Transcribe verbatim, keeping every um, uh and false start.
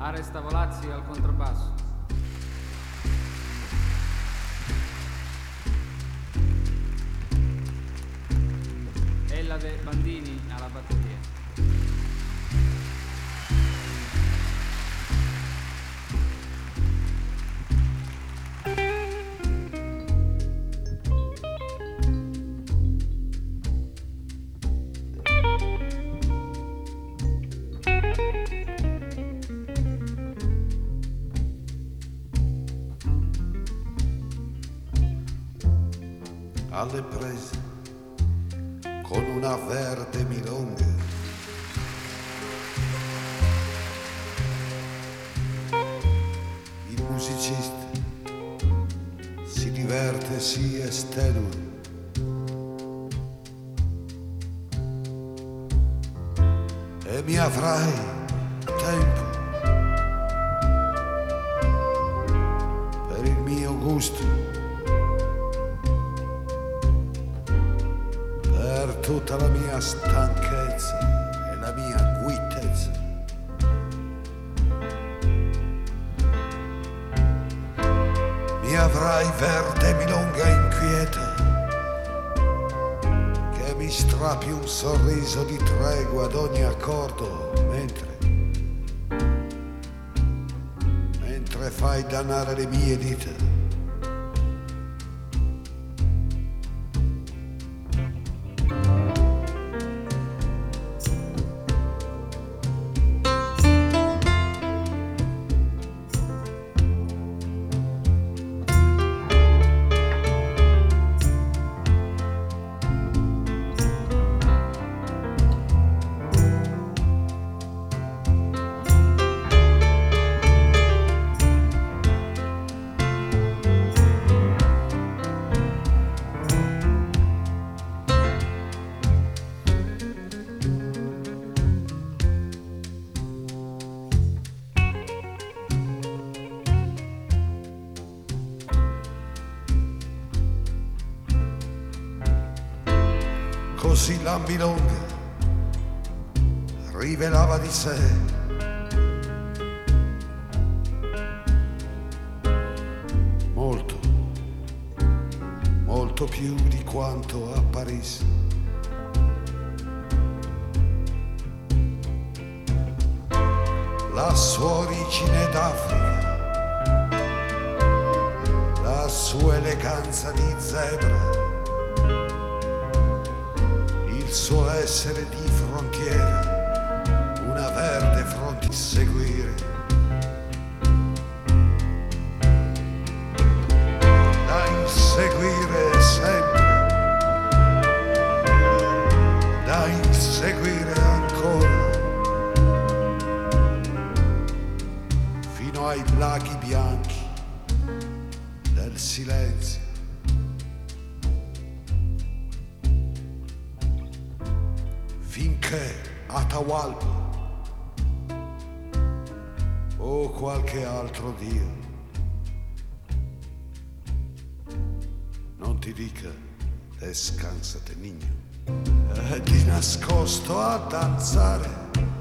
Ares Tavolazzi al contrabbasso. Ella De Bandini alla batteria. Alle prese con una verde milonga, il musicista si diverte e si estenua, e mi avrai tempo per il mio gusto, tutta la mia stanchezza e la mia guitezza. Mi avrai verde milonga inquieta, che mi strappi un sorriso di tregua ad ogni accordo, mentre mentre fai dannare le mie dita. Così la milonga rivelava di sé molto, molto più di quanto apparisse. La sua origine d'Africa, la sua eleganza di zebra, il suo essere di frontiera, una verde fronte seguire. Da inseguire sempre, da inseguire ancora, fino ai laghi bianchi del silenzio. Finché Atahualpa o qualche altro dio non ti dica descansate niño, e di nascosto a danzare